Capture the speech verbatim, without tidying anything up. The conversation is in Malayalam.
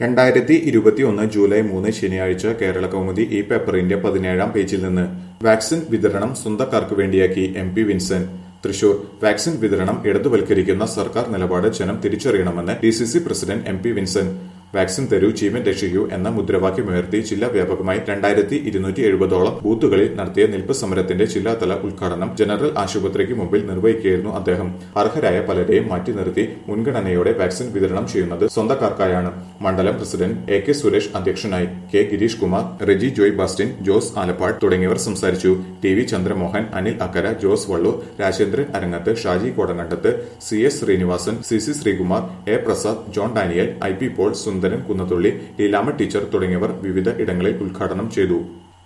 രണ്ടായിരത്തി ഇരുപത്തിയൊന്ന് ജൂലൈ മൂന്ന് ശനിയാഴ്ച കേരള കൗമുദി ഈ പേപ്പറിന്റെ പതിനേഴാം പേജിൽ നിന്ന് വാക്സിൻ വിതരണം സ്വന്തക്കാർക്ക് വേണ്ടിയാക്കി M P Vincent. Thrissur vaccine വിതരണം ഇടതുവൽക്കരിക്കുന്ന സർക്കാർ നിലപാട് ജനം തിരിച്ചറിയണമെന്ന് D C C president M P Vincent. Vaccine തരൂ ജീവൻ രക്ഷിക്കൂ എന്ന മുദ്രാവാക്യമുയർത്തി ജില്ലാ വ്യാപകമായി രണ്ടായിരത്തി ഇരുന്നൂറ്റി എഴുപതോളം ബൂത്തുകളിൽ നടത്തിയ നിൽപ്പ് സമരത്തിന്റെ ജില്ലാതല ഉദ്ഘാടനം ജനറൽ ആശുപത്രിക്ക് മുമ്പിൽ നിർവഹിക്കുകയായിരുന്നു അദ്ദേഹം. അർഹരായ പലരെയും മാറ്റി നിർത്തി മുൻഗണനയോടെ വാക്സിൻ വിതരണം ചെയ്യുന്നത് സ്വന്തക്കാർക്കായാണ്. മണ്ഡലം പ്രസിഡന്റ് എ കെ സുരേഷ് അധ്യക്ഷനായി. കെ ഗിരീഷ് കുമാർ, റെജി ജോയ് ബാസ്റ്റിൻ, ജോസ് ആലപ്പാട് തുടങ്ങിയവർ സംസാരിച്ചു. T V Chandramohan, Anil Akkara, Jose Valloor, Rajendran Arangath, Shaji Kodangandath, C S Srinivasan, C C Sreekumar, A Prasad, John Daniel, I P Paul, Sundaran Kunnathully, Leelamma teacher തുടങ്ങിയവർ വിവിധ ഇടങ്ങളിൽ ഉദ്ഘാടനം ചെയ്തു.